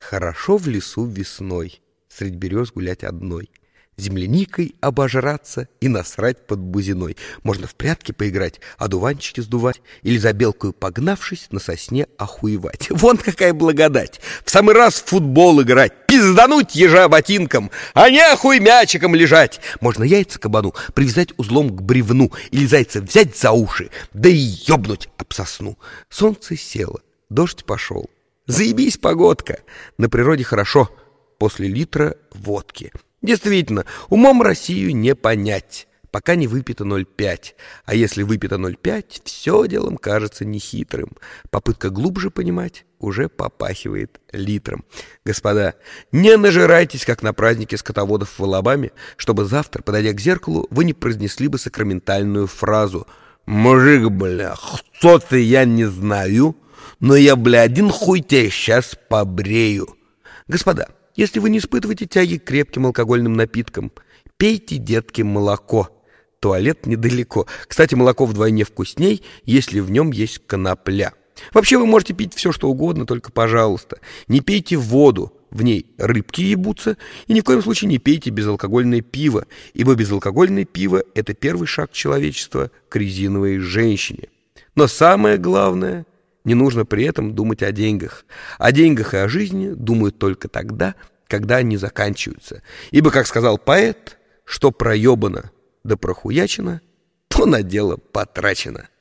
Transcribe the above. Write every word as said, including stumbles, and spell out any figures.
Хорошо в лесу весной средь берез гулять одной, земляникой обожраться и насрать под бузиной. Можно в прятки поиграть, одуванчики сдувать или за белкою погнавшись на сосне охуевать. Вон какая благодать! В самый раз в футбол играть, пиздануть ежа ботинком, а не охуй мячиком лежать. Можно яйца кабану привязать узлом к бревну или зайца взять за уши, да и ёбнуть об сосну. Солнце село, дождь пошел. Заебись погодка! На природе хорошо после литра водки. Действительно, умом Россию не понять, пока не выпито ноль пять. А если выпито ноль пять, все делом кажется нехитрым. Попытка глубже понимать уже попахивает литром. Господа, не нажирайтесь, как на празднике скотоводов в Алабаме, чтобы завтра, подойдя к зеркалу, вы не произнесли бы сакраментальную фразу: «Мужик, бля, кто ты, я не знаю, но я, бля, один хуй тебя сейчас побрею». Господа, если вы не испытываете тяги к крепким алкогольным напиткам, пейте, детки, молоко. Туалет недалеко. Кстати, молоко вдвойне вкусней, если в нем есть конопля. Вообще вы можете пить все, что угодно, только, пожалуйста, не пейте воду, в ней рыбки ебутся, и ни в коем случае не пейте безалкогольное пиво, ибо безалкогольное пиво – это первый шаг человечества к резиновой женщине. Но самое главное – не нужно при этом думать о деньгах. О деньгах и о жизни думают только тогда, когда они заканчиваются. Ибо, как сказал поэт, что проебано да прохуячено, то на дело потрачено.